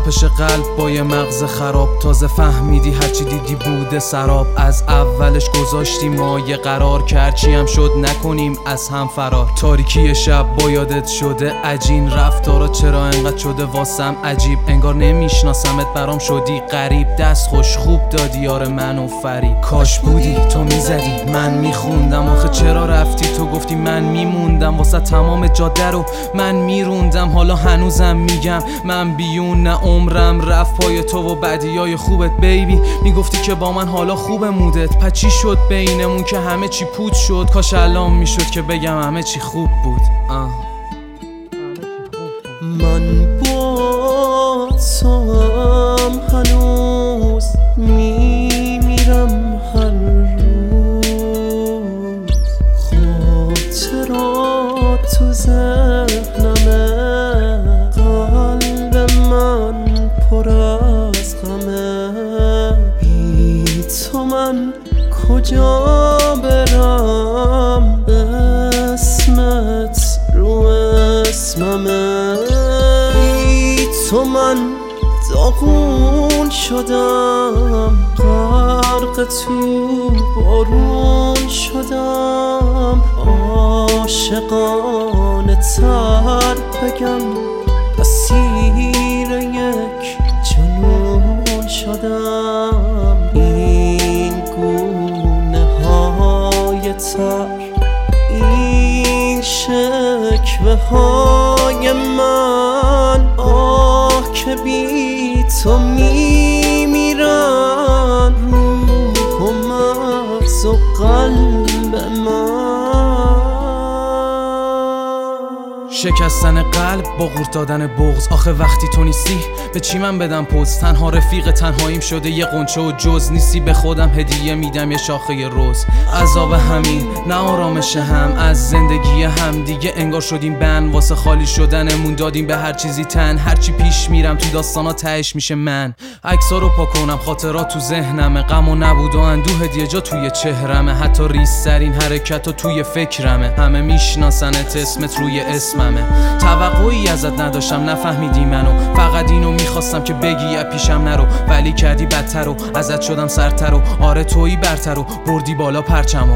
تپش قلب با یه مغز خراب، تازه فهمیدی هرچی دیدی بوده سراب. از اولش گذاشتی مایه قرار، کرد چی هم شد نکنیم از هم فرار. تاریکی شب با یادت شده عجین، رفتارا چرا انقدر شده واسم عجیب، انگار نمیشناسمت برام شدی غریب. دست خوش خوب دادی یار منو فریب، کاش بودی تو میزدی من میخوندم. آخه چرا رفتی تو گفتی من میموندم، واسه تمام جاده رو من میروندم. حالا هنوزم میگم من بیون نه عمرم رفت پای تو و بدیای خوبت بیبی. میگفتی که با من حالا خوب مودت، پس چی شد بینمون که همه چی پود شد؟ کاش الان میشد که بگم همه چی خوب بود. من با توام هنوز میمیرم هر روز، خاطرات تو ذهنمه، قلب من پر از غمه. بی تو من کجا برم، اسمت رو اسممه. بی تو من داغون شدم، غرق تو بارون شدم. عاشقانه تر بگم اسیر یک جنون شدم. این گونه های تر، این شکوه های من، آه که بی تو میمیرن روح و مغز و قلب من. شکستن قلب با قورت دادن بغض، آخه وقتی تو نیستی به چی من بدم پوز؟ تنها رفیق تنهاییم شده یه قنچه و جز نیستی، به خودم هدیه میدم یه شاخه روز. عذاب همین نه آرامش هم، از زندگی هم دیگه انگار شدیم بند. واسه خالی شدنمون دادیم به هر چیزی تن، هرچی پیش میرم تو داستانا تهش میشه من. عکس‌ها رو پاک کنم خاطرات تو ذهنمه، غم و نبود و اندوه دیگه جا توی چهرمه. حتی ریزترین حرکت‌ها توی فکرمه، همه میشناسنت اسمت روی اسممه. توقعی ازت نداشتم نفهمیدی منو، فقط اینو میخواستم که بگی یا پیشم نرو، ولی کردی بدتر و ازت شدم سرتر و آره تویی برتر و بردی بالا پرچمو.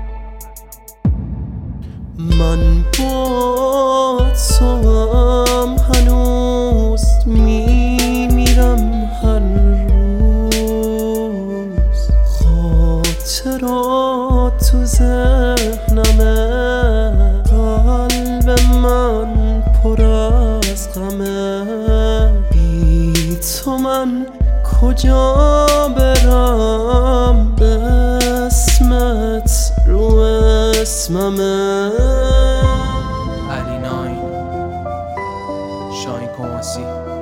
من با توام هنوز میمیرم هر روز، خاطرات تو ذهنمه، قلب من پر از غمه. بی تو من کجا برم، اسمت رو اسممه. علی ناین، شاهین کماسی.